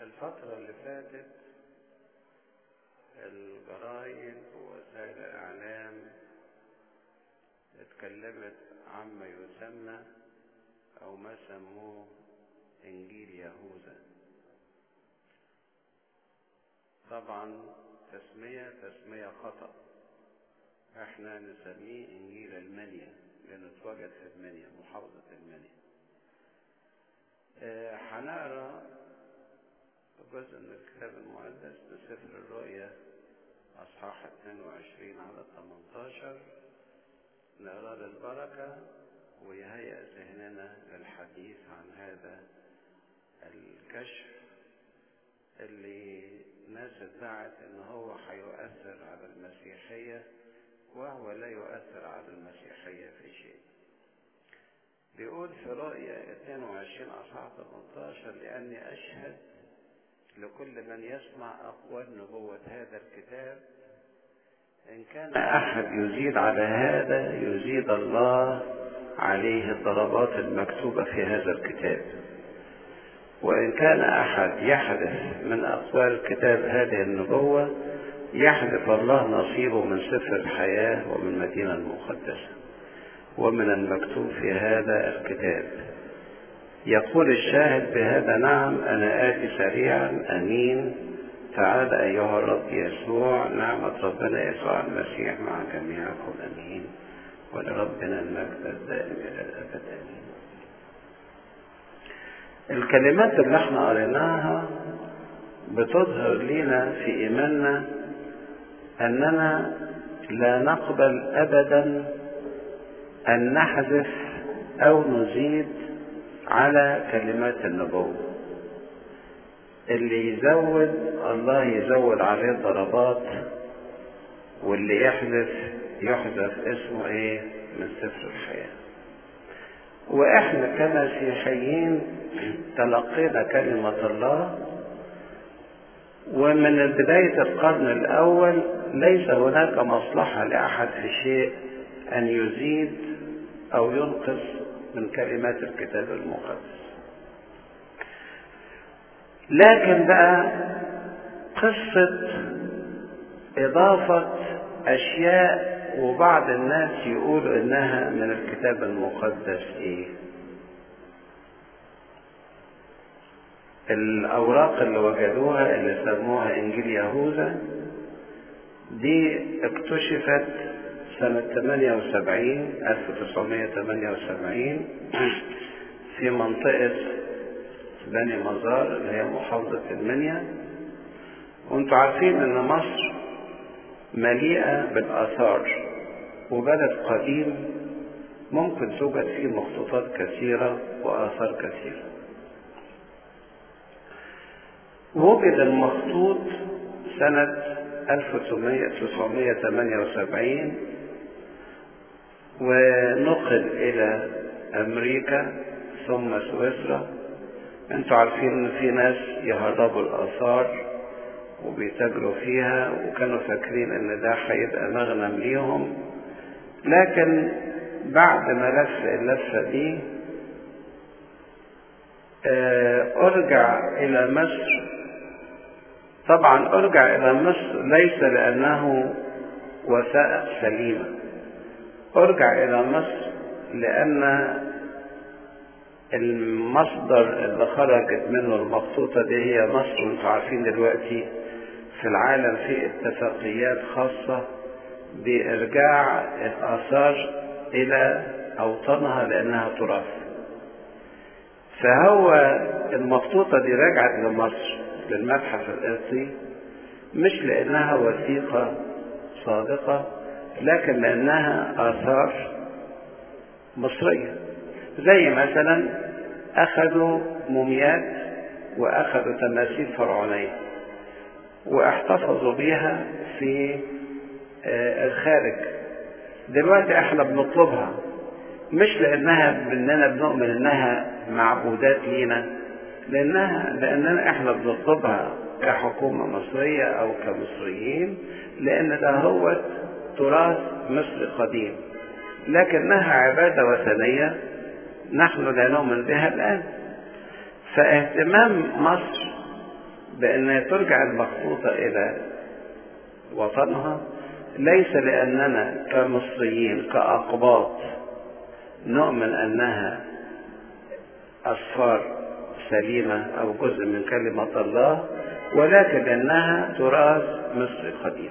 الفترة اللي فاتت الجرايد ووسائل الإعلام اتكلمت عما يسمى أو ما سموه إنجيل يهوذا. طبعا تسمية خطأ، احنا نسميه إنجيل المنيا لأنه اتوجد في المنيا، محافظة المنيا. هنقرا جزء من الكتاب المقدس بسفر الرؤيا أصحاح 22 على 18، نقرا للبركة ويهيأ ذهننا للحديث عن هذا الكشف اللي ناس ادعت ان هو هيؤثر على المسيحية وهو لا يؤثر على المسيحية في شيء. بيقول في رؤيا 22 أصحاح 18: لأني أشهد لكل من يسمع أقوال نبوة هذا الكتاب، إن كان أحد يزيد على هذا يزيد الله عليه الضربات المكتوبة في هذا الكتاب، وإن كان أحد يحدث من أقوال كتاب هذه النبوة يحدث الله نصيبه من سفر الحياة ومن المدينة المقدسة ومن المكتوب في هذا الكتاب. يقول الشاهد بهذا: نعم أنا آتي سريعا، أمين. تعال أيها الرب يسوع، نعمة ربنا يسوع المسيح مع جميعكم، أمين. ولربنا المجد الدائم إلى الأبد، أمين. الكلمات اللي احنا قريناها بتظهر لنا في إيماننا أننا لا نقبل أبدا أن نحذف أو نزيد على كلمات النبوة. اللي يزود الله يزود عليه ضربات، واللي يحذف اسمه ايه من سفر الحياة. واحنا كمسيحيين تلقينا كلمة الله، ومن بداية القرن الأول ليس هناك مصلحة لأحد في شيء أن يزيد أو ينقص من كلمات الكتاب المقدس. لكن بقى قصة إضافة أشياء وبعض الناس يقولوا إنها من الكتاب المقدس إيه؟ الأوراق اللي وجدوها اللي سموها إنجيل يهوذا دي اكتشفت سنة 1978 في منطقة بني مزار اللي هي محافظة المنيا. وانتوا عارفين ان مصر مليئة بالآثار وبلد قديم ممكن توجد فيه مخطوطات كثيرة وآثار كثيرة. وجد المخطوط سنة 1978 ونقل إلى أمريكا ثم سويسرا. انتوا عارفين ان في ناس يهربوا الآثار وبيتاجروا فيها وكانوا فاكرين ان ده هيبقى مغنم ليهم، لكن بعد ما لف اللفة دي ارجع الى مصر. طبعا ارجع الى مصر ليس لانه وثائق سليمة، ارجع الى مصر لان المصدر اللي خرجت منه المخطوطة دي هي مصر. وانتوا عارفين دلوقتي في العالم في اتفاقيات خاصة بإرجاع الآثار إلى أوطانها لأنها تراث. فهو المخطوطة دي رجعت لمصر للمتحف القبطي مش لأنها وثيقة صادقة، لكن لأنها آثار مصرية. زي مثلا أخذوا موميات وأخذوا تماثيل فرعونية واحتفظوا بيها في الخارج. دلوقتي احنا بنطلبها مش لأننا بنؤمن إنها معبودات لينا، لأننا احنا بنطلبها كحكومة مصرية أو كمصريين، لأن ده هو تراث مصري قديم، لكنها عبادة وثنية نحن لا نؤمن بها الآن. فاهتمام مصر بأن ترجع المخطوطة إلى وطنها، ليس لأننا كمصريين كأقباط نؤمن أنها أسفار سليمة أو جزء من كلمة الله، ولكن أنها تراث مصري قديم.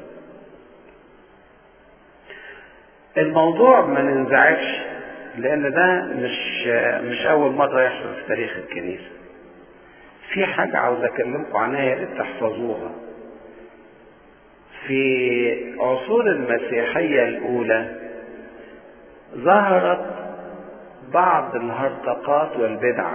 الموضوع ما ننزعجش، لأن ده مش أول مرة يحصل في تاريخ الكنيسة. في حاجة عاوز أكلمكم عنها يا ريت تحفظوها. في عصور المسيحية الأولى ظهرت بعض الهرطقات والبدع.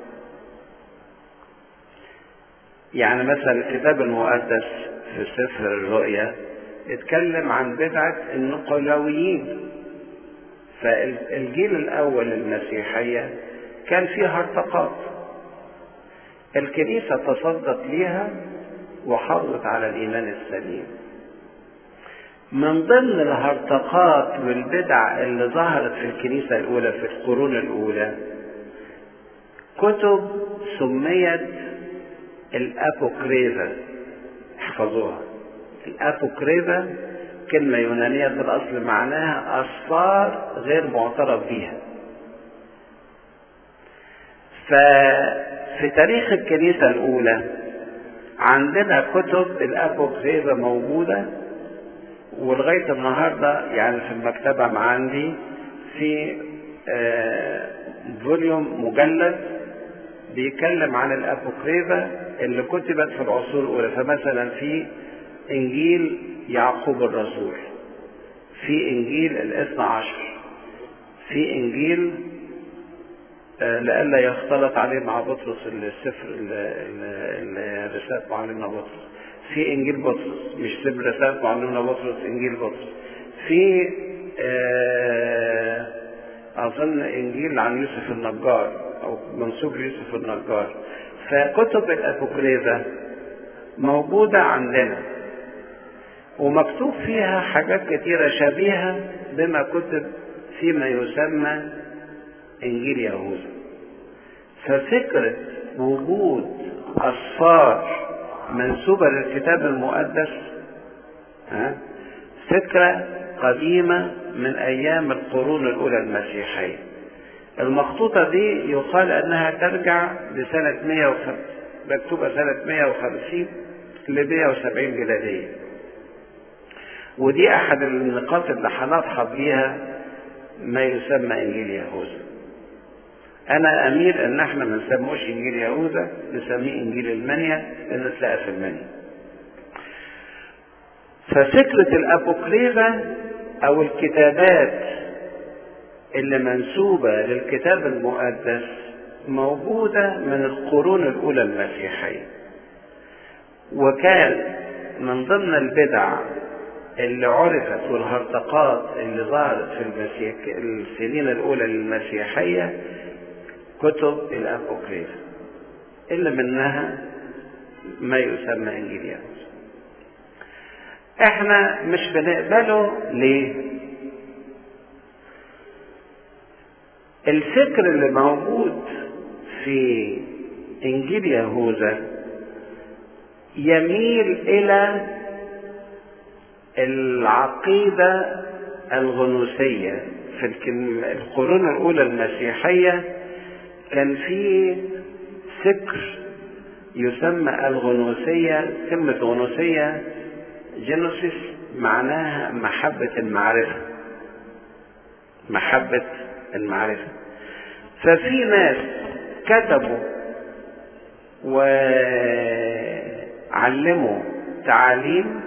يعني مثلا الكتاب المقدس في سفر الرؤيا اتكلم عن بدعة النقلاويين. فالجيل الأول المسيحية كان فيه هرطقات، الكنيسة تصدت ليها وحافظت على الإيمان السليم. من ضمن الهرطقات والبدع اللي ظهرت في الكنيسة الأولى في القرون الأولى كتب سميت الأبوكريفا. احفظوها. الأبوكريفا كلمة يونانية في الأصل معناها أسفار غير معترف بها. ففي تاريخ الكنيسة الأولى عندنا كتب الأبوكريفا موجودة، ولغاية النهاردة يعني في المكتبة عندي في فوليوم مجلد بيتكلم عن الأبوكريفا اللي كتبت في العصور الأولى. فمثلا في إنجيل يعقوب الرسول، في إنجيل الاثنى عشر، في إنجيل لئلا يختلط عليه مع بطرس السفر رسالة معلمنا بطرس، في إنجيل بطرس مش سفر رسالة معلمنا بطرس، إنجيل بطرس، في أظن إنجيل عن يوسف النجار أو منسوب ليوسف النجار. فكتب الأبوكريفا موجودة عندنا ومكتوب فيها حاجات كتيرة شبيهة بما كتب فيما يسمى إنجيل يهوذا. ففكرة وجود أسفار منسوبة للكتاب المقدس فكرة قديمة من أيام القرون الأولى المسيحية. المخطوطة دي يقال أنها ترجع لسنة 150، مكتوبة سنة 150 ل 170 ميلادية. ودي أحد النقاط اللي هنضحط بيها ما يسمى إنجيل يهوذا. أنا أميل أن احنا ما نسموش إنجيل يهوذا، نسميه إنجيل المنيا، لأنه تلاقى في المنيا. ففكرة الأبوكريفا أو الكتابات اللي منسوبة للكتاب المقدس موجودة من القرون الأولى المسيحية، وكان من ضمن البدع اللي عرفت والهرطقات اللي ظهرت في السنين الأولى للمسيحية كتب الأبوكريفا اللي منها ما يسمى إنجيل يهوذا. احنا مش بنقبله ليه؟ الفكر اللي موجود في إنجيل يهوذا يميل إلى العقيدة الغنوصية. في القرون الأولى المسيحية كان في فكر يسمى الغنوصية. كلمة غنوصية جينوسيس معناها محبة المعرفة، محبة المعرفة. ففي ناس كتبوا وعلموا تعاليم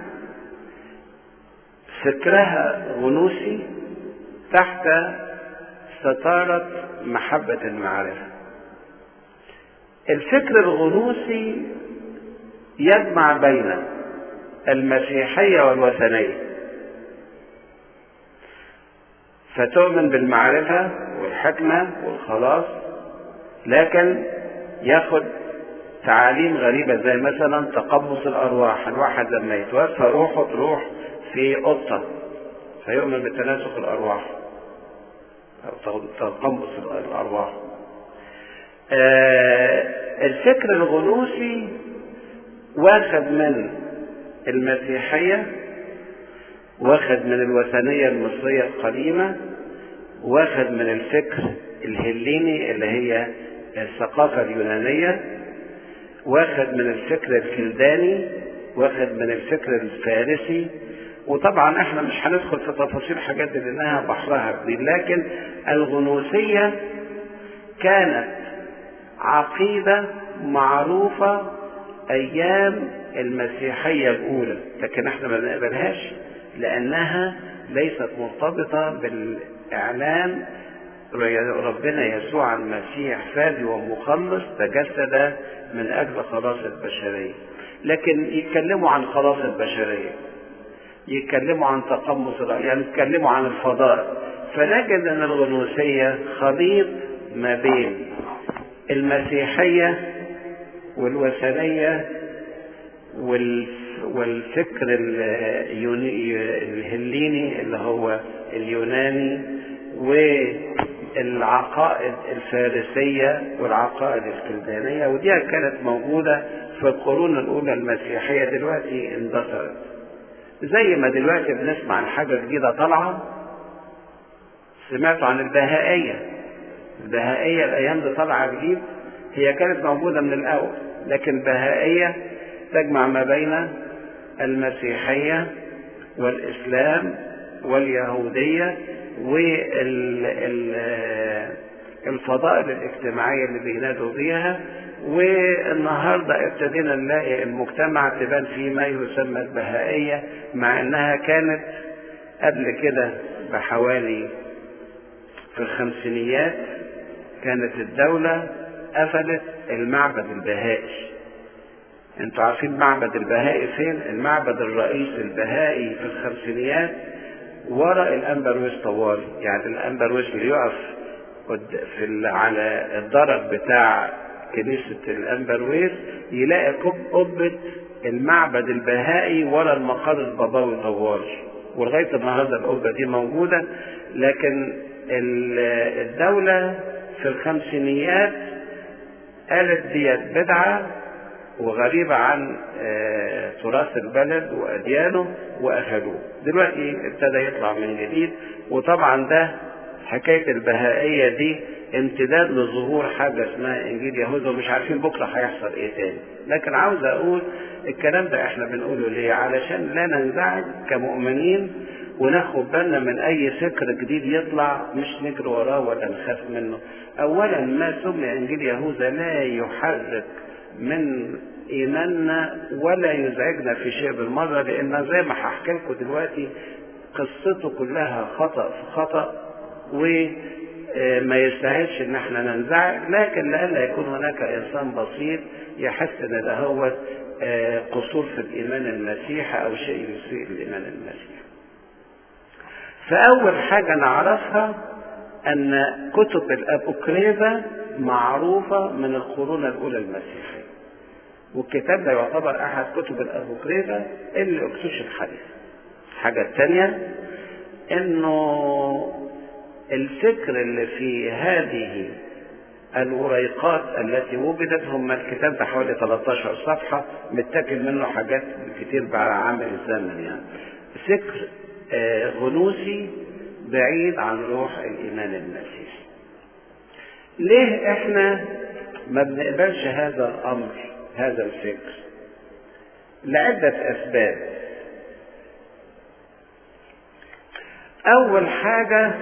فكرها غنوصي تحت ستارة محبة المعرفة. الفكر الغنوصي يجمع بين المسيحية والوثنية، فتؤمن بالمعرفة والحكمة والخلاص، لكن ياخد تعاليم غريبة زي مثلا تقمص الأرواح. الواحد لما يتوفى روحه تروح في قطة فيؤمن بتناسخ الأرواح أو تقمص الأرواح. الفكر الغنوصي واخد من المسيحية، واخد من الوثنية المصرية القديمة، واخد من الفكر الهليني اللي هي الثقافة اليونانية، واخد من الفكر الكلداني، واخد من الفكر الفارسي. وطبعا احنا مش هندخل في تفاصيل حاجات دي لانها بحرها كبير، لكن الغنوصية كانت عقيدة معروفة ايام المسيحية الاولى، لكن احنا ما بنقبلهاش لانها ليست مرتبطة بالاعلان ربنا يسوع المسيح فادي ومخلص تجسد من اجل خلاص البشرية. لكن يتكلموا عن خلاص البشرية، يتكلموا عن تقمص الرأي، يعني يتكلموا عن الفضاء. فنجد ان الغنوصية خليط ما بين المسيحية والوثنية والفكر الهليني اللي هو اليوناني، والعقائد الفارسية والعقائد الكلدانية. ودي كانت موجودة في القرون الأولى المسيحية، دلوقتي اندثرت. زي ما دلوقتي بنسمع عن حاجة جديدة طالعة، سمعتوا عن البهائية. البهائية الأيام دي طالعة جديد، هي كانت موجودة من الأول، لكن البهائية تجمع ما بين المسيحية والإسلام واليهودية والفضائل الاجتماعية اللي بينادوا بيها. والنهاردة ابتدينا نلاقي المجتمع تبان فيه ما يسمى البهائية، مع انها كانت قبل كده بحوالي في الخمسينيات كانت الدولة قفلت المعبد البهائي. انتوا عارفين معبد البهائي فين؟ المعبد الرئيسي البهائي في الخمسينيات وراء الأنبرويس طوالي. يعني الأنبرويس اللي يقف على الدرج بتاع كنيسة الأنبرويس يلاقي قبة المعبد البهائي وراء المقر البابوي طوالي، ولغاية النهارده القبة دي موجودة. لكن الدولة في الخمسينيات قالت ديت بدعة وغريبة عن تراث البلد وأديانه وقفلوه. دلوقتي ابتدى يطلع من جديد، وطبعا ده حكاية البهائية دي امتداد لظهور حاجة اسمها إنجيل يهوذا، ومش عارفين بكرة هيحصل إيه تاني. لكن عاوز أقول الكلام ده إحنا بنقوله ليه؟ علشان لا ننزعج كمؤمنين وناخد بالنا من أي فكر جديد يطلع، مش نجري وراه ولا نخاف منه. أولا ما سمي إنجيل يهوذا لا يحرك من إيماننا ولا يزعجنا في شيء بالمرة، لأن زي ما هحكي لكم دلوقتي قصته كلها خطأ في خطأ، وما يستاهلش ان احنا ننزعج. لكن لألا يكون هناك انسان بسيط يحس ان ده هو قصور في الايمان المسيحي او شيء يسيء الايمان المسيحي. فاول حاجة نعرفها ان كتب الابوكريفة معروفة من القرون الاولى المسيحية، والكتاب ده يعتبر احد كتب الابوكريفة اللي اكتشف حديثا. الحاجة الثانية انه الفكر اللي في هذه الوريقات التي وجدت، هم الكتاب ده حوالي 13 صفحة متاكل منه حاجات كتير بقى عامل الزمن، يعني فكر غنوصي بعيد عن روح الإيمان المسيحي. ليه احنا ما بنقبلش هذا الأمر، هذا الفكر؟ لعدة أسباب. أول حاجة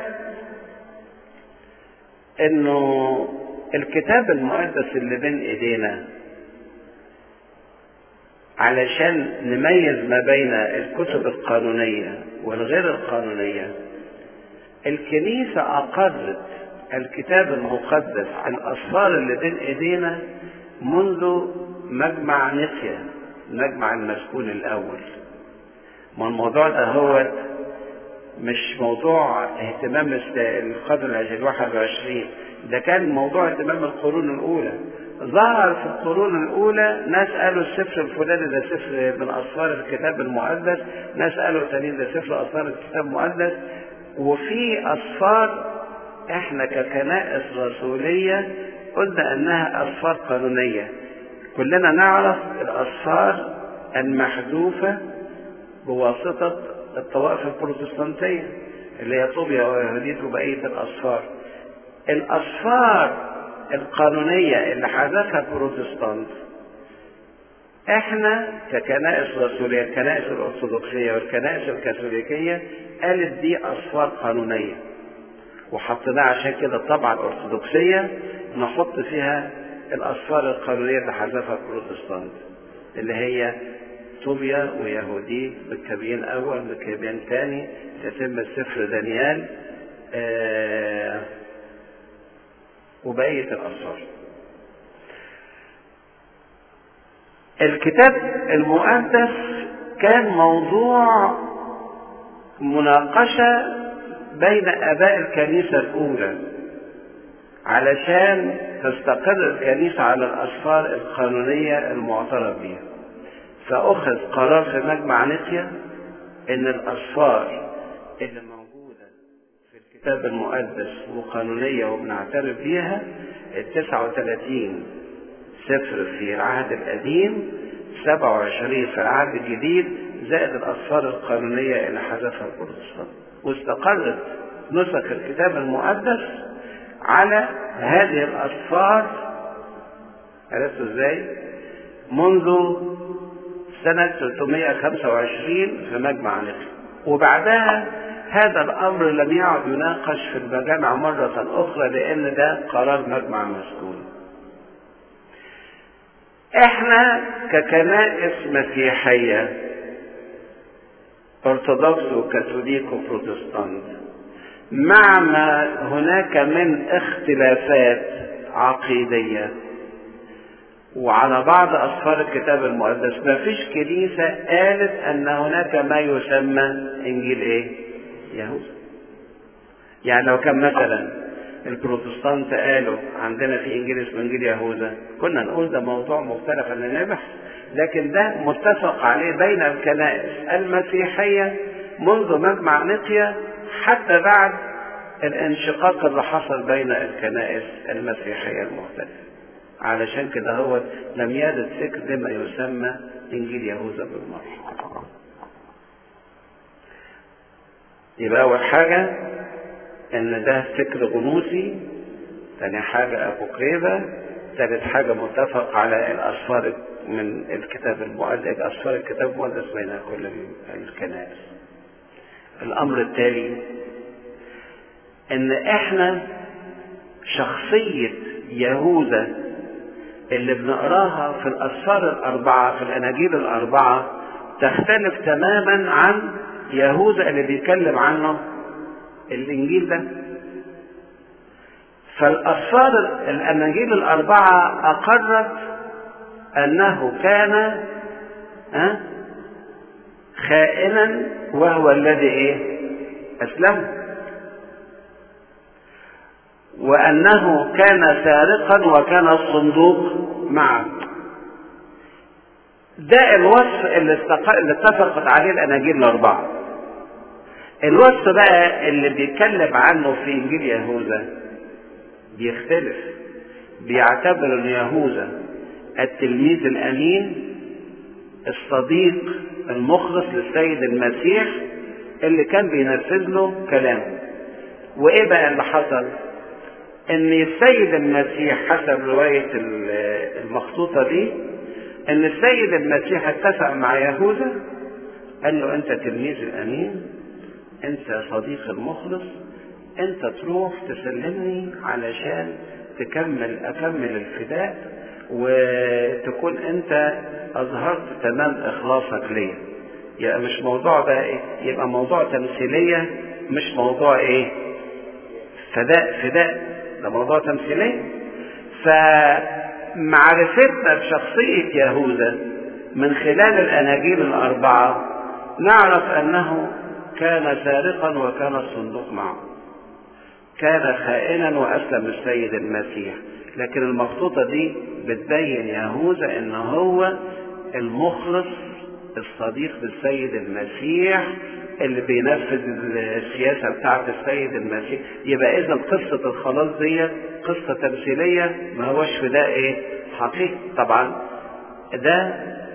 إنه الكتاب المقدس اللي بين إيدينا، علشان نميز ما بين الكتب القانونية والغير القانونية، الكنيسة أقرت الكتاب المقدس الأسفار اللي بين إيدينا منذ مجمع نيقيا، مجمع المسكون الأول. ما الموضوع ده هو مش موضوع اهتمام القرن ال21، ده كان موضوع اهتمام القرون الأولى. ظهر في القرون الأولى ناس قالوا السفر الفلاني ده سفر من أسفار الكتاب المقدس، ناس قالوا تانيين ده سفر أسفار الكتاب المقدس. وفي أسفار احنا ككنائس رسولية قلنا انها أسفار قانونية. كلنا نعرف الأسفار المحذوفة بواسطة الطوائف البروتستانتية اللي هي طوبيا ويهوديت وبقية الأسفار. الأسفار القانونية اللي حذفها البروتستانت احنا ككنائس رسولية، الكنائس الأرثوذكسية والكنائس الكاثوليكية قالت دي أسفار قانونية وحطيناها، عشان كده الطبعة الأرثوذكسية نحط فيها الأسفار القانونية اللي حذفها البروتستانت اللي هي طوبيا ويهودي مكابين أول مكابين ثاني تتم السفر دانيال وبقية الأسفار. الكتاب المقدس كان موضوع مناقشة بين آباء الكنيسة الأولى علشان تستقر الكنيسة على الأسفار القانونية المعترف بها، فأخذ قرار في مجمع نقيا إن الأسفار اللي موجودة في الكتاب المقدس وقانونية وبنعترف بيها 39 سفر في العهد القديم، 27 في العهد الجديد، زائد الأسفار القانونية اللي حذفها البروتستانت، واستقرت نسخ الكتاب المقدس على هذه الأسفار. عرفتوا ازاي؟ منذ سنة 325 في مجمع نقيا، وبعدها هذا الأمر لم يعد يناقش في المجامع مرة أخرى لأن ده قرار مجمع مسكون. احنا ككنائس مسيحية أرثوذكس وكاثوليك وبروتستانت مع ما هناك من اختلافات عقيدية وعلى بعض أسفار الكتاب المقدس، ما فيش كنيسة قالت أن هناك ما يسمى إنجيل إيه؟ يهوذا. يعني لو كان مثلا البروتستانت قالوا عندنا في إنجيل اسمه إنجيل يهوذا، كنا نقول ده موضوع مختلف عن نبحث، لكن ده متفق عليه بين الكنائس المسيحية منذ مجمع نقيا حتى بعد الانشقاق اللي حصل بين الكنائس المسيحية المختلفة. علشان كده هو لم يرد فكر بما يسمى إنجيل يهوذا بالمرة. يبقى أول حاجة إن ده فكر غنوصي، ثاني حاجة أبوكريفة، ثالث حاجة متفق على الأسفار من الكتاب المقدس، أسفار الكتاب المقدس بين كل الكنائس. الأمر التالي إن إحنا شخصية يهوذا اللي بنقراها في الأسفار الأربعة في الأناجيل الأربعة تختلف تماما عن يهوذا اللي بيتكلم عنه الإنجيل ده. فالأسفار الأناجيل الأربعة أقرت أنه كان خائنا وهو الذي أسلم، وأنه كان سارقا وكان الصندوق معه. ده الوصف اللي اتفقت عليه الأناجيل الأربعة. الوصف بقى اللي بيتكلم عنه في إنجيل يهوذا بيختلف، بيعتبر ان يهوذا التلميذ الامين الصديق المخلص للسيد المسيح اللي كان بينفذ له كلامه. وايه بقى اللي حصل؟ ان السيد المسيح حسب رواية المخطوطة دي ان السيد المسيح اتفق مع يهوذا، قال له انت تلميذ الامين، انت صديق المخلص، انت تروح تسلمني علشان اكمل الفداء وتكون انت اظهرت تمام اخلاصك ليا. يبقى مش موضوع بقى يبقى موضوع تمثيلية، مش موضوع فداء، ده موضوع تمثيلية. فمعرفتنا بشخصية يهوذا من خلال الاناجيل الاربعة نعرف انه كان سارقا وكان الصندوق معه، كان خائنا وأسلم السيد المسيح. لكن المخطوطة دي بتبين يهوذا إن هو المخلص الصديق للسيد المسيح اللي بينفذ السياسة بتاعة السيد المسيح. يبقى إذا قصة الخلاص دي قصة تمثيلية، ما هوش فداء حقيقي. طبعا ده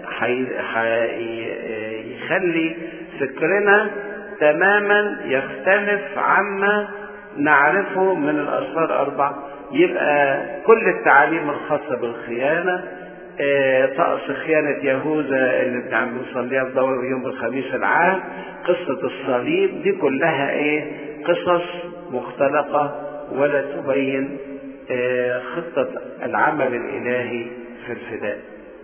هيخلي فكرنا تماما يختلف عما نعرفه من الأسفار 4. يبقى كل التعاليم الخاصة بالخيانة، طقس خيانة يهوذا اللي بنصليها في دور يوم الخميس العام، قصة الصليب، دي كلها قصص مختلقة ولا تبين خطة العمل الإلهي في الفداء.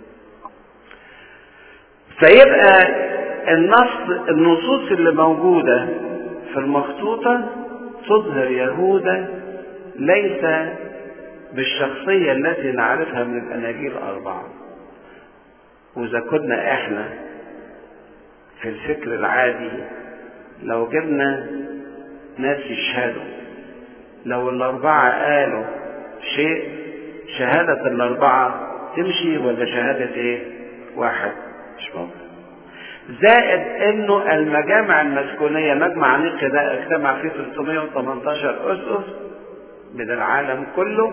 فيبقى النصوص اللي موجودة في المخطوطة تظهر يهوذا ليس بالشخصية التي نعرفها من الأناجيل 4. وإذا كنا إحنا في الفكر العادي لو جبنا ناس يشهدوا، لو ال4 قالوا شيء، شهادة ال4 تمشي ولا شهادة واحد؟ مش ممكن. زائد انه المجامع المسكونية، مجمع نيقيا ده اجتمع فيه 318 أسقف من العالم كله،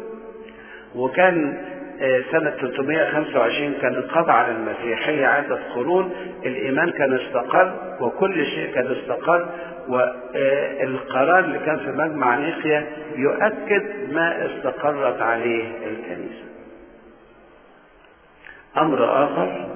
وكان سنة 325 كان انقضى على المسيحية عدة قرون، الإيمان كان استقر وكل شيء كان استقر، والقرار اللي كان في مجمع نيقيا يؤكد ما استقرت عليه الكنيسة. أمر آخر،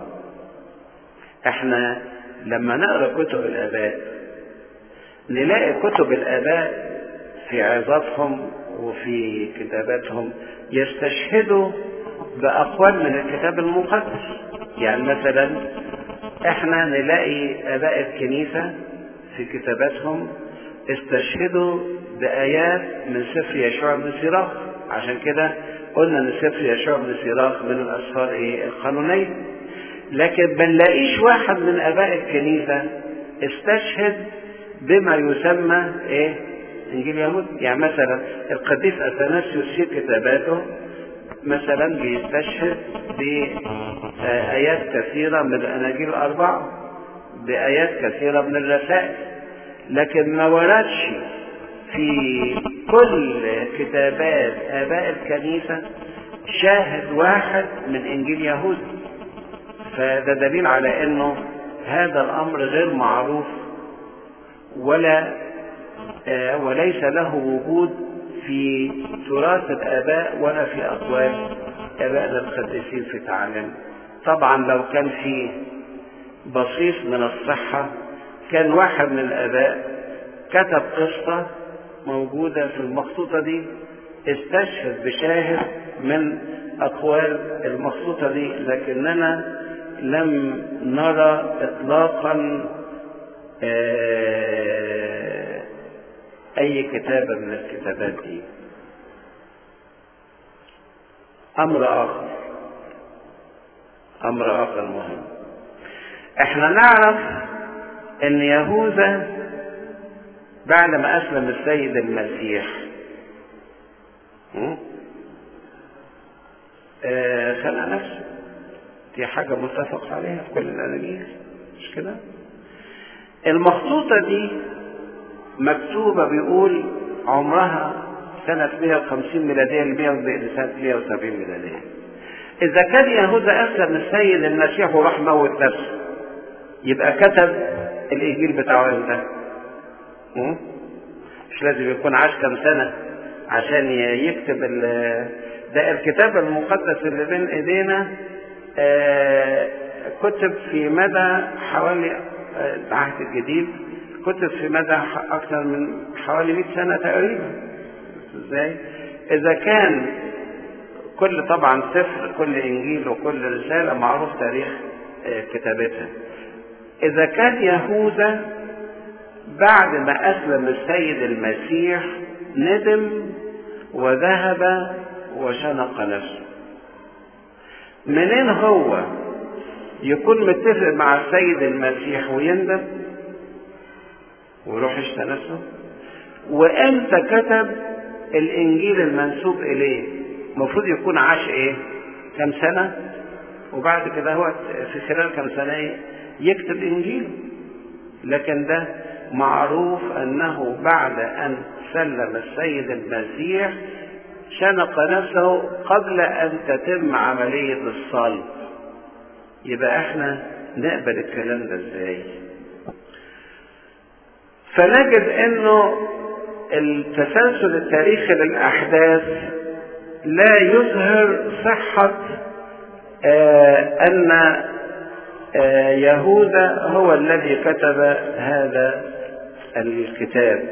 احنا لما نقرأ كتب الآباء نلاقي كتب الآباء في عظاتهم وفي كتاباتهم يستشهدوا بأقوال من الكتاب المقدس. يعني مثلا احنا نلاقي آباء الكنيسة في كتاباتهم استشهدوا بآيات من سفر يشوع بن سيراخ. عشان كده قلنا ان سفر يشوع بن سيراخ من الأسفار القانونية. لكن ما نلاقيش واحد من آباء الكنيسة استشهد بما يسمى إنجيل يهود. يعني مثلا القديس أثناسيوس في كتاباته مثلا بيستشهد بآيات كثيرة من الأناجيل 4، بآيات كثيرة من الرسائل، لكن ما وردش في كل كتابات آباء الكنيسة شاهد واحد من إنجيل يهود. فده دليل على انه هذا الامر غير معروف وليس له وجود في تراث الآباء ولا في أقوال آبائنا القديسين في تعاليم. طبعا لو كان في بصيص من الصحة كان واحد من الآباء كتب قصة موجودة في المخطوطة دي استشهد بشاهد من أقوال المخطوطة دي، لكننا لم نرى إطلاقا أي كتابة من الكتابات دي. أمر آخر مهم، احنا نعرف ان يهوذا بعد ما أسلم السيد المسيح خلق نفسه. دي حاجة متفق عليها في كل الأناجيل، مش كده؟ المخطوطة دي مكتوبة بيقول عمرها سنة 150 ميلادية لسنة 170 ميلادية. إذا كان يهوذا أسلم السيد المسيح وراح موت نفسه يبقى كتب الإنجيل بتاعه إمتى؟ مش لازم يكون عاش كم سنة عشان يكتب ده الكتاب المقدس اللي بين ايدينا كتب في مدى حوالي العهد الجديد، كتب في مدى اكثر من حوالي 100 سنة تقريبا. ازاي؟ اذا كان كل طبعا سفر، كل انجيل وكل رسالة معروف تاريخ كتابتها. اذا كان يهوذا بعد ما أسلم السيد المسيح ندم وذهب وشنق نفسه، منين هو يكون متفق مع السيد المسيح ويندم ويروح يشتى نفسه؟ وامتى كتب الإنجيل المنسوب إليه؟ المفروض يكون عاش كم سنة، وبعد كده هو في خلال كم سنة يكتب إنجيل. لكن ده معروف أنه بعد أن سلم السيد المسيح شنق نفسه قبل أن تتم عملية الصلب. يبقى احنا نقبل الكلام ده ازاي؟ فنجد انه التسلسل التاريخي للأحداث لا يظهر صحة أن يهوذا هو الذي كتب هذا الكتاب.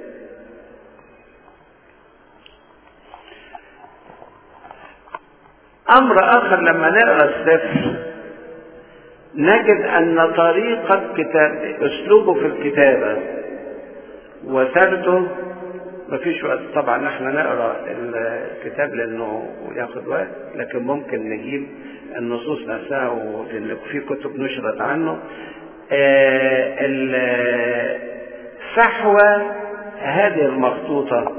أمر آخر لما نقرأ السفر نجد أن طريقة أسلوبه في الكتابة وسرده، مفيش وقت طبعا احنا نقرأ الكتاب لأنه ياخد وقت، لكن ممكن نجيب النصوص نفسها ولأن في كتب نشرت عنه. السحوة هذه المخطوطة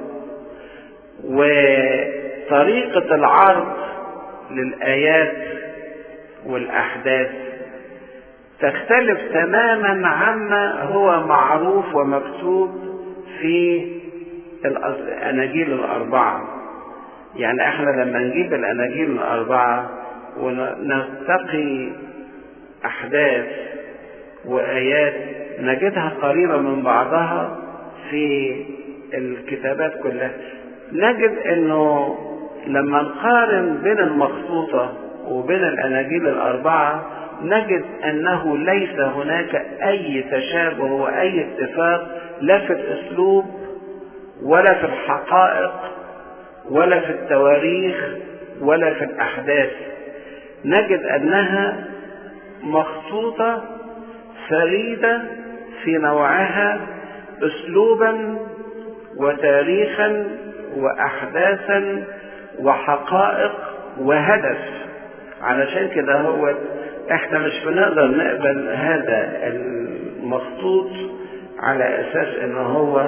وطريقة العرض للآيات والأحداث تختلف تماما عما هو معروف ومكتوب في الأناجيل الأربعة. يعني احنا لما نجيب الأناجيل الأربعة ونلتقي أحداث وآيات نجدها قريبة من بعضها في الكتابات كلها، نجد انه لما نقارن بين المخطوطة وبين الأناجيل الأربعة نجد أنه ليس هناك أي تشابه وأي اتفاق، لا في الأسلوب ولا في الحقائق ولا في التواريخ ولا في الأحداث. نجد أنها مخطوطة فريدة في نوعها أسلوبا وتاريخا وأحداثا وحقائق وهدف. علشان كده هو احنا مش بنقدر نقبل هذا المخطوط على أساس انه هو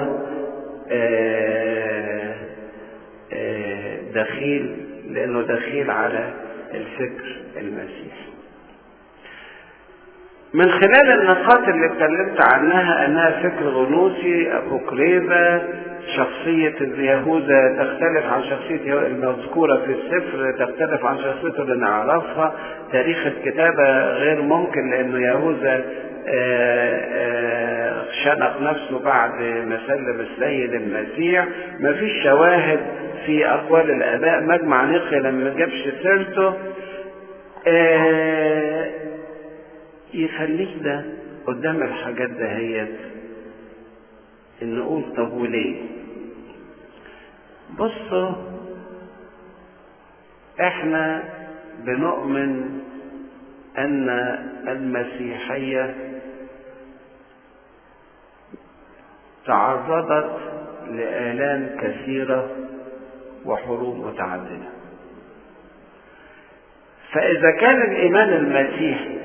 دخيل، لأنه دخيل على الفكر المسيحي. من خلال النقاط اللي اتكلمت عنها أنها فكر غنوصي أبوكريفة، شخصية يهوذا تختلف عن شخصية المذكورة في السفر، تختلف عن شخصيته اللي نعرفها، تاريخ الكتابة غير ممكن لأنه يهوذا شنق نفسه بعد ما سلم السيد المسيح، مفيش شواهد في أقوال الآباء، مجمع نقيا لما جابش سيرته. يخليك ده قدام الحاجات دهيت ان نقول طب وليه؟ بصوا، احنا بنؤمن ان المسيحية تعرضت لآلام كثيرة وحروب متعددة. فإذا كان الإيمان المسيحي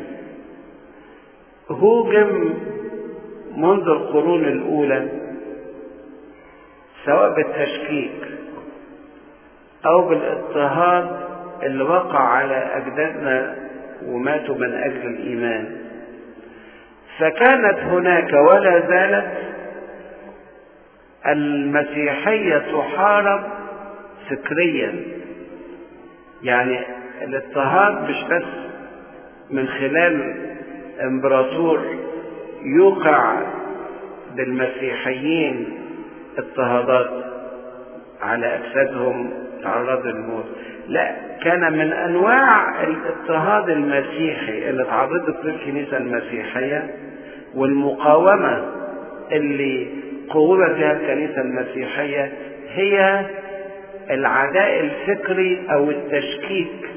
هوجم منذ القرون الأولى سواء بالتشكيك أو بالاضطهاد اللي وقع على أجدادنا وماتوا من أجل الإيمان، فكانت هناك ولا زالت المسيحية تحارب فكريا. يعني الاضطهاد مش بس من خلال امبراطور يوقع بالمسيحيين اضطهادات على اجسادهم تعرضوا للموت، لا، كان من انواع الاضطهاد المسيحي اللي تعرضت له الكنيسه المسيحيه والمقاومه اللي قومت بها الكنيسه المسيحيه هي العداء الفكري او التشكيك.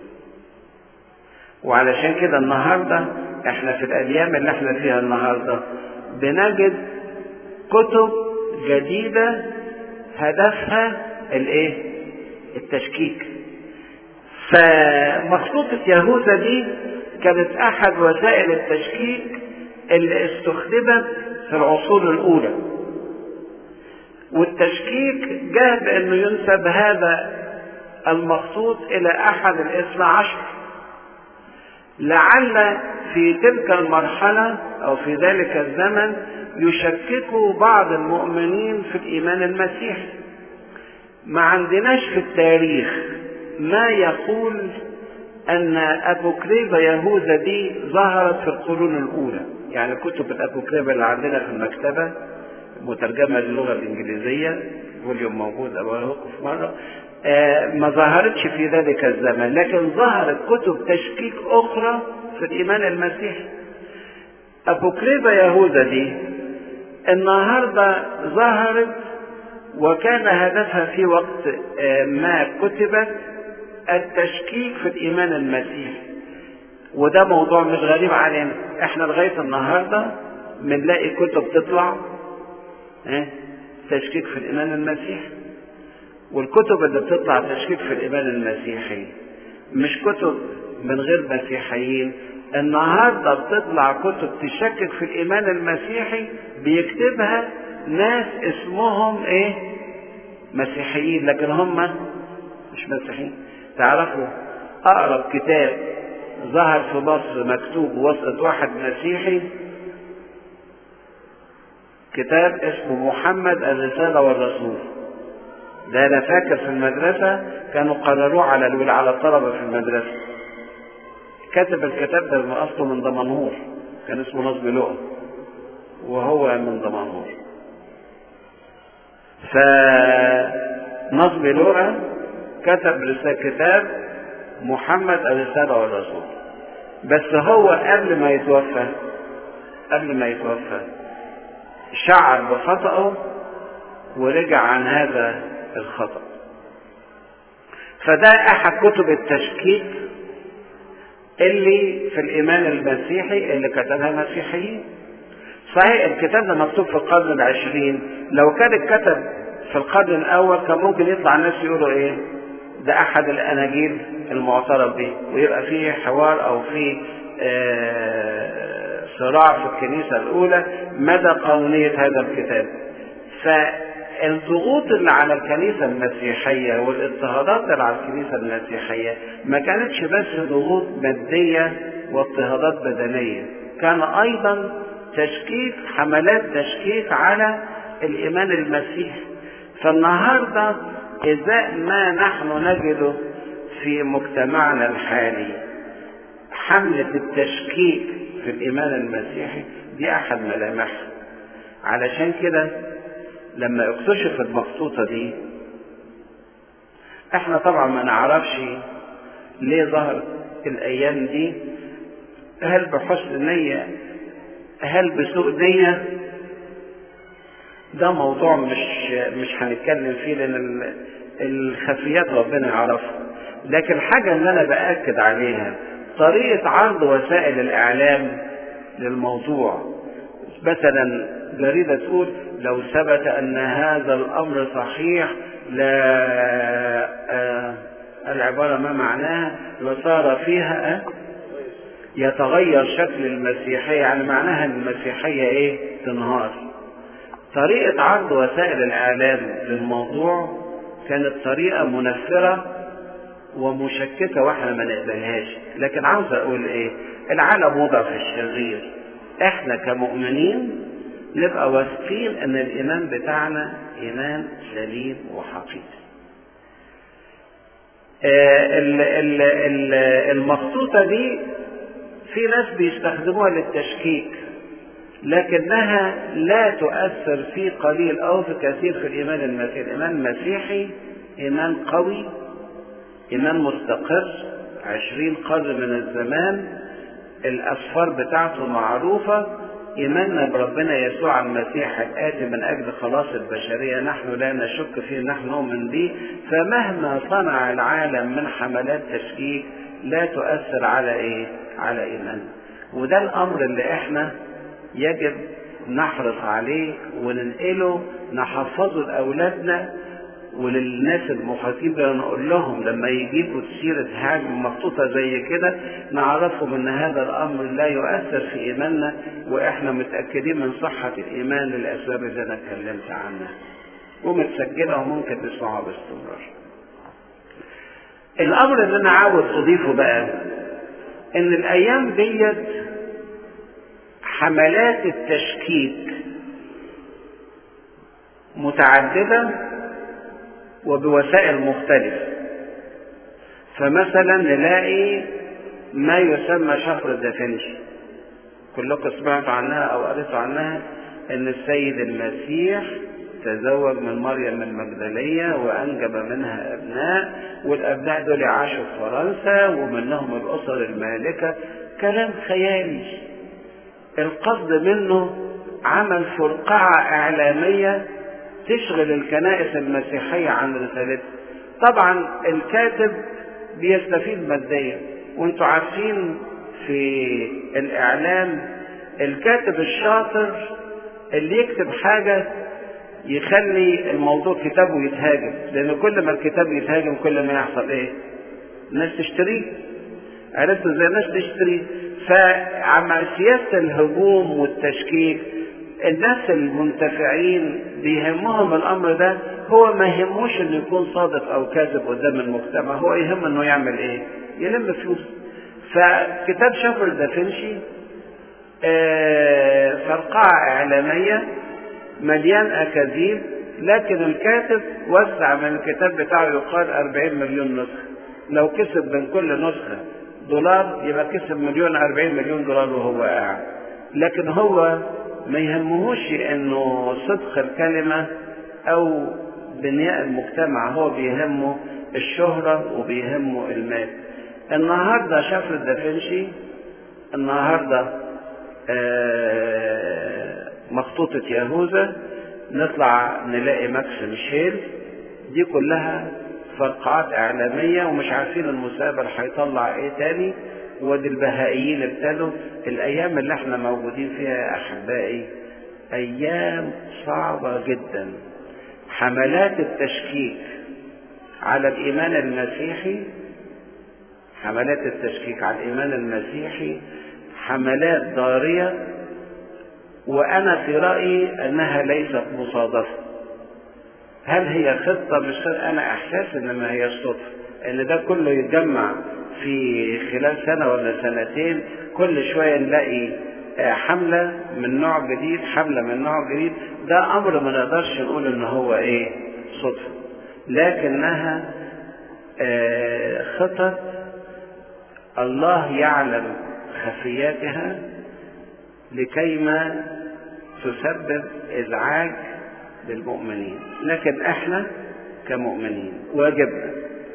وعلشان كده النهارده احنا في الايام اللي احنا فيها النهارده بنجد كتب جديده هدفها الايه؟ التشكيك. فمخطوطة يهوذا دي كانت احد وسائل التشكيك اللي استخدمت في العصور الاولى، والتشكيك جاء بانه ينسب هذا المخطوط الى احد الاثنى عشر، لعل في تلك المرحلة او في ذلك الزمن يشككوا بعض المؤمنين في الايمان المسيحي. ما عندناش في التاريخ ما يقول أن أبوكريفة يهوذا دي ظهرت في القرون الأولى، يعني كتب الأبوكريفة اللي عندنا في المكتبة مترجمة للغة الإنجليزية، فوليوم موجود أوراقه في مرة، ما ظهرتش في ذلك الزمن، لكن ظهرت كتب تشكيك أخرى في الإيمان المسيحي. أبوكريفة يهوذا دي النهاردة ظهرت، وكان هدفها في وقت ما كتبت التشكيك في الإيمان المسيحي. وده موضوع مش غريب علينا، احنا لغاية النهاردة بنلاقي كتب تطلع تشكيك في الإيمان المسيحي. والكتب اللي بتطلع تشكيك في الإيمان المسيحي مش كتب من غير مسيحيين، النهاردة بتطلع كتب تشكك في الإيمان المسيحي بيكتبها ناس اسمهم مسيحيين، لكن هم مش مسيحيين. تعرفوا أقرب كتاب ظهر في مصر مكتوب وسط واحد مسيحي، كتاب اسمه محمد الرسالة والرسول. ده أنا فاكر في المدرسة كانوا قرروه على الطلبة في المدرسة. كتب الكتاب ده أصله من دمنهور، كان اسمه نصب لؤى وهو من دمنهور. فنصب لؤى كتب كتاب محمد الرسالة والرسول، بس هو قبل ما يتوفى شعر بخطأه ورجع عن هذا الخطأ. فده أحد كتب التشكيك اللي في الإيمان المسيحي اللي كتبها مسيحيين. صحيح الكتاب ده مكتوب في القرن ال20، لو كان اتكتب في القرن الأول كان ممكن يطلع الناس يقولوا ده أحد الأناجيل المعترف به، ويبقى فيه حوار أو فيه صراع في الكنيسة الأولى مدى قانونية هذا الكتاب. فالضغوط اللي على الكنيسة المسيحية والاضطهادات اللي على الكنيسة المسيحية ما كانتش بس ضغوط مادية واضطهادات بدنية، كان أيضا حملات تشكيك على الإيمان المسيحي. فالنهاردة إذا ما نحن نجده في مجتمعنا الحالي حملة التشكيك في الإيمان المسيحي دي أحد ملامحها. علشان كده لما اكتشف المخطوطة دي احنا طبعا ما نعرفش ليه ظهر الأيام دي، هل بحسن نية هل بسوء نية، ده موضوع مش هنتكلم فيه لأن الخفيات ربنا يعرفها. لكن الحاجة اللي أنا بأكد عليها طريقة عرض وسائل الإعلام للموضوع. مثلا جريدة تقول لو ثبت أن هذا الأمر صحيح العبارة ما معناها لصار فيها يتغير شكل المسيحية، يعني معناها أن المسيحية تنهار. طريقة عرض وسائل الإعلام للموضوع كانت طريقة منفرة ومشككة واحنا ما نقبلهاش. لكن عاوز أقول العالم وضع في الشرير، احنا كمؤمنين نبقى واثقين ان الإيمان بتاعنا إيمان سليم وحقيقي. المخطوطة دي في ناس بيستخدموها للتشكيك، لكنها لا تؤثر في قليل أو في كثير في الإيمان المسيحي. الإيمان المسيحي إيمان قوي، إيمان مستقر 20 قرن من الزمان، الأسفار بتاعته معروفة. إيماننا بربنا يسوع المسيح الآتي من أجل خلاص البشرية نحن لا نشك فيه، نحن نؤمن به. فمهما صنع العالم من حملات تشكيك لا تؤثر على إيماننا. وده الأمر اللي احنا يجب نحرص عليه وننقله، نحفظه لأولادنا وللناس المحاطين بنا، نقول لهم لما يجيبوا سيرة حاجة مخطوطة زي كده نعرفهم ان هذا الامر لا يؤثر في ايماننا، واحنا متأكدين من صحة الايمان للاسباب اللي انا اتكلمت عنها ومتسجلة وممكن تسمعها باستمرار. الامر اللي انا عاوز اضيفه بقى ان الايام ديت حملات التشكيك متعددة وبوسائل مختلفة. فمثلا نلاقي ما يسمى شفرة دافنشي، كلكم سمعتوا عنها أو قريتوا عنها، إن السيد المسيح تزوج من مريم المجدلية وأنجب منها أبناء، والأبناء دول عاشوا في فرنسا ومنهم الأسر المالكة. كلام خيالي. القصد منه عمل فرقعة إعلامية تشغل الكنائس المسيحية عن رسالتها. طبعا الكاتب بيستفيد ماديا، وانتوا عارفين في الإعلام الكاتب الشاطر اللي يكتب حاجة يخلي الموضوع كتابه يتهاجم، لأن كل ما الكتاب يتهاجم كل ما يحصل إيه؟ الناس تشتريه. عرفتوا ازاي الناس تشتريه؟ فعمل سياسة الهجوم والتشكيك. الناس المنتفعين بيهمهم الأمر ده، هو ما يهموش إنه يكون صادق أو كاذب قدام المجتمع، هو يهم إنه يعمل إيه؟ يلم فلوس. فكتاب شفرة دافنشي فرقعة إعلامية مليان أكاذيب، لكن الكاتب وسع من الكتاب بتاعه يقال 40 مليون نسخة. لو كسب من كل نسخة دولار يبقى كسب 40 مليون دولار وهو قاعد. لكن هو ما يهمهوش انه صدق الكلمة او بناء المجتمع، هو بيهمه الشهرة وبيهمه المال. النهاردة شفرة دافنشي، النهاردة مخطوطة يهوذا، نطلع نلاقي ماكس ميشيل، دي كلها فرقعات إعلامية ومش عارفين المستقبل هيطلع ايه تاني. ودي البهائيين ابتدوا. الأيام اللي احنا موجودين فيها يا أحبائي أيام صعبة جدا. حملات التشكيك على الإيمان المسيحي، حملات التشكيك على الإيمان المسيحي حملات ضارية، وأنا في رأيي أنها ليست مصادفة. هل هي خطة؟ مش خطة. أنا إحساس إن ما هي صدفة، إن ده كله يتجمع في خلال سنة ولا سنتين، كل شوية نلاقي حملة من نوع جديد، حملة من نوع جديد. ده أمر ما نقدرش نقول إن هو إيه صدفة، لكنها خطط الله يعلم خفياتها لكيما تسبب إزعاج للمؤمنين. لكن احنا كمؤمنين واجبنا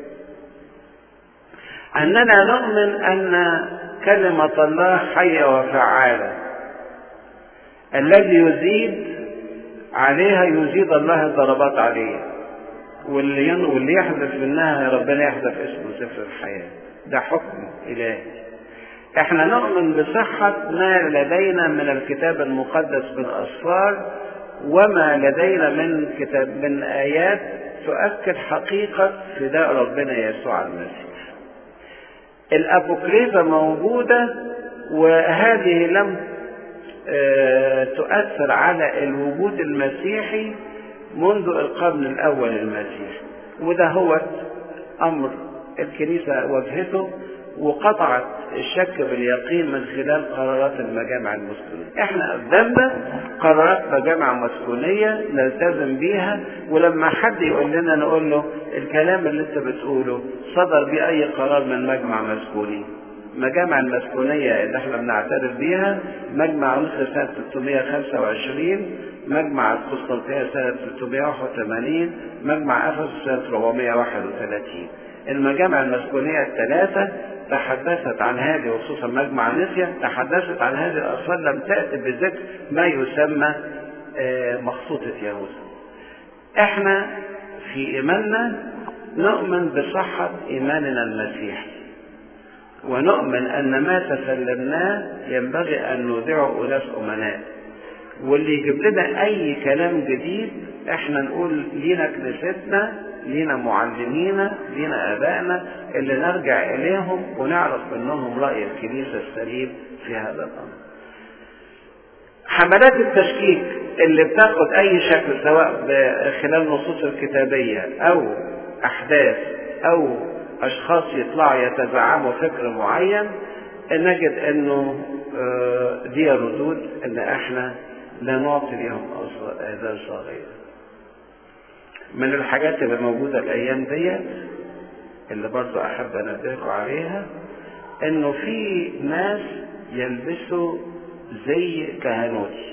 أننا نؤمن أن كلمة الله حية وفعالة، الذي يزيد عليها يزيد الله الضربات عليه، واللي يحذف منها ربنا يحذف اسمه سفر الحياة. ده حكم إلهي. احنا نؤمن بصحة ما لدينا من الكتاب المقدس بالأسفار، وما لدينا من آيات تؤكد حقيقة فداء ربنا يسوع المسيح. الأبوكريفة موجودة، وهذه لم تؤثر على الوجود المسيحي منذ القرن الأول المسيحي، وده هو أمر الكنيسة واجهته وقطعت الشك باليقين من خلال قرارات المجامع المسكونية. احنا قدامنا قرارات مجامع مسكونية نلتزم بيها، ولما حد يقول لنا نقول له الكلام اللي انت بتقوله صدر بيه اي قرار من مجمع مسكوني. مجامع المسكونية اللي احنا بنعترف بيها مجمع نصر سنة 325، مجمع القسطنطينية سنة 381، مجمع أفسس سنة 431. المجامع المسكونية الثلاثة تحدثت عن هذه، وخصوصا مجمع نسيا تحدثت عن هذه الأسفار، لم تأتي بذكر ما يسمى مخطوطة يهوذا. احنا في إيماننا نؤمن بصحة إيماننا المسيحي، ونؤمن أن ما تسلمناه ينبغي أن نودعه أناس أمناء، واللي يجيب لنا أي كلام جديد احنا نقول لينا كنيستنا، لينا معلمينا، لينا آبائنا اللي نرجع إليهم ونعرف منهم رأي الكنيسة السليم في هذا الأمر. حملات التشكيك اللي بتاخد أي شكل، سواء خلال النصوص الكتابية أو أحداث أو أشخاص يطلعوا يتزعموا فكر معين، نجد أنه دي ردود أن احنا لا نعطي لهم آذان صاغية. من الحاجات اللي موجودة الأيام دي اللي برضو أحب أنبهكم عليها، إنه في ناس يلبسوا زي كهنوتي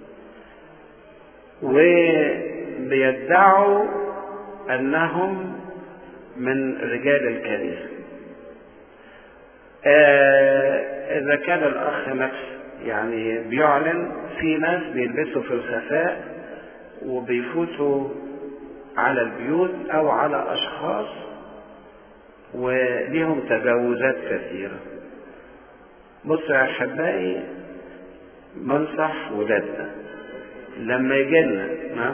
وبيدعوا أنهم من رجال الكنيسة. إذا كان الأخ نفسه يعني بيعلن، في ناس بيلبسوا في الخفاء وبيفوتوا على البيوت أو على أشخاص وليهم تجاوزات كثيرة. بصوا يا أحبائي، بنصح ولادنا لما يجينا،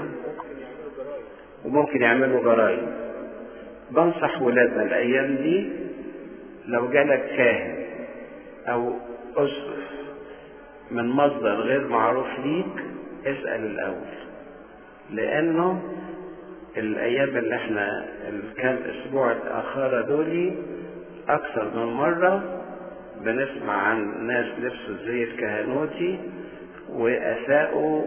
وممكن يعملوا جرايم، بنصح ولادنا الأيام دي لو جالك كاهن أو أسقف من مصدر غير معروف ليك، اسأل الأول، لأنه الأيام اللي احنا الكام أسبوع الأخيرة دولي أكثر من مرة بنسمع عن ناس لبسوا زي الكهنوتي وأساءوا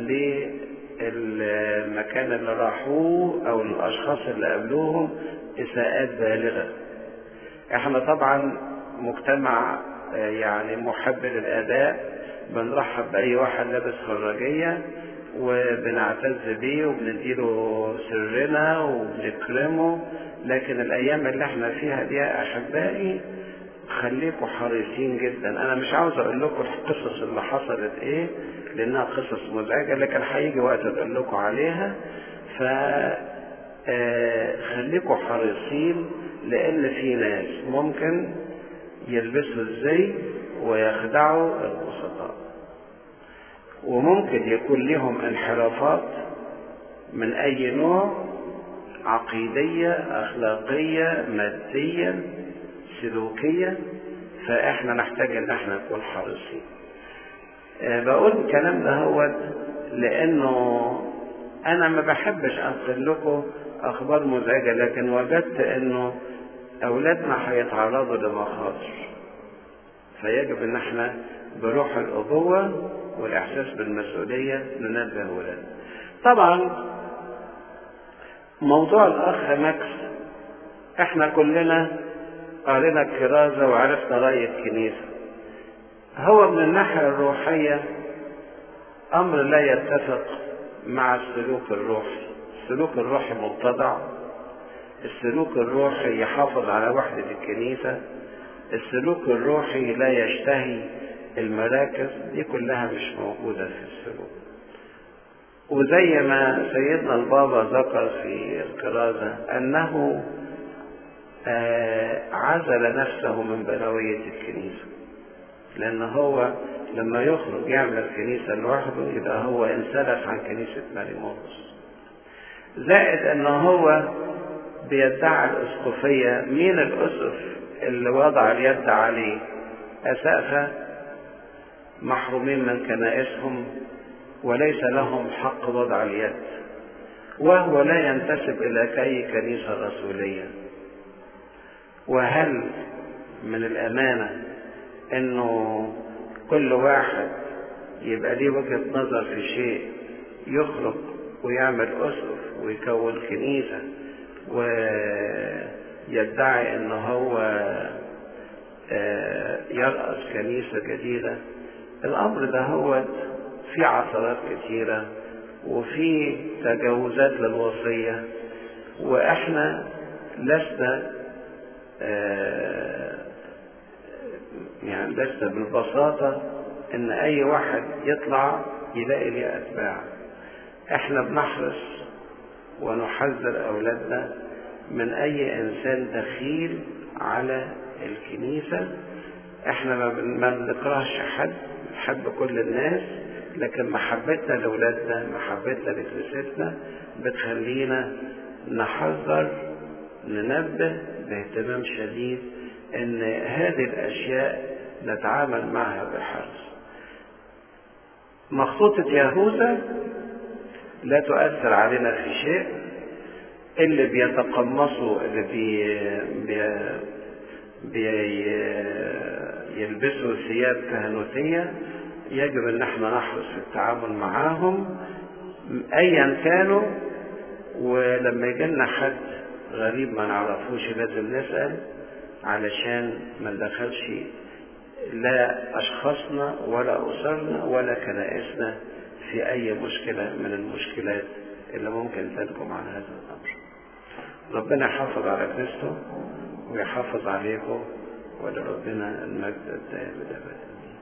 للمكان اللي راحوه أو الأشخاص اللي قابلوهم إساءات بالغة. احنا طبعا مجتمع يعني محب للأداء، بنرحب بأي واحد لابس خراجية وبنعتز بيه وبنديله سرنا وبنكرمه، لكن الأيام اللي احنا فيها دي يا أحبائي خليكم حريصين جدا. أنا مش عاوز أقول لكم القصص اللي حصلت إيه لأنها قصص مزعجة، لكن هيجي وقت أقول لكم عليها. خليكم حريصين، لأن في ناس ممكن يلبسوا الزي ويخدعوا البسطاء، وممكن يكون لهم انحرافات من أي نوع، عقيدية، أخلاقية، مادية، سلوكية، فإحنا نحتاج إن احنا نكون حريصين. بقول الكلام ده هو لأنه أنا ما بحبش أنقل لكم أخبار مزعجة، لكن وجدت إنه أولادنا هيتعرضوا لمخاطر، فيجب إن احنا بروح الأبوة والإحساس بالمسؤولية ننبه أولادنا. طبعا موضوع الأخ ماكس، احنا كلنا قرينا الكرازة وعرفنا رأي الكنيسة. هو من الناحية الروحية أمر لا يتفق مع السلوك الروحي. السلوك الروحي مبتدع، السلوك الروحي يحافظ على وحدة الكنيسة، السلوك الروحي لا يشتهي المراكز، دي كلها مش موجودة في السلوك. وزي ما سيدنا البابا ذكر في الكرازة أنه عزل نفسه من بنوية الكنيسة، لأن هو لما يخرج يعمل الكنيسة لوحده يبقى هو انسلخ عن كنيسة ماري مرقس. زائد أنه هو بيدعي الأسقفية. مين الأسقف اللي وضع اليد عليه؟ أسقفة محرومين من كنائسهم وليس لهم حق وضع اليد، وهو لا ينتسب إلى أي كنيسة رسولية. وهل من الأمانة إنه كل واحد يبقى ليه وجهة نظر في شيء يخرج ويعمل أسقف ويكون كنيسة ويدعي إنه هو يرأس كنيسة جديدة؟ الأمر ده هو في عثرات كثيرة وفي تجاوزات للوصية، وإحنا لسنا يعني لسنا بالبساطة إن أي واحد يطلع يلاقي ليه أتباع. إحنا بنحرص ونحذر أولادنا من أي إنسان دخيل على الكنيسة. إحنا ما بنكرهش حد، بنحب كل الناس، لكن محبتنا لأولادنا، محبتنا لكنيستنا بتخلينا نحذر، ننبه باهتمام شديد ان هذه الاشياء نتعامل معها بحرص. مخطوطة يهوذا لا تؤثر علينا في شيء. اللي بيتقمصوا، اللي يلبسوا ثياب كهنوتية، يجب ان احنا نحرص في التعامل معاهم ايا كانوا. ولما يجينا حد غريب ما نعرفوش لازم نسأل، علشان ما ندخلش لا أشخاصنا ولا أسرنا ولا كنائسنا في أي مشكلة من المشكلات اللي ممكن تنجم عن هذا الأمر. ربنا يحافظ على كنيسته ويحافظ عليكم، ولربنا المجد الدائم أبدا.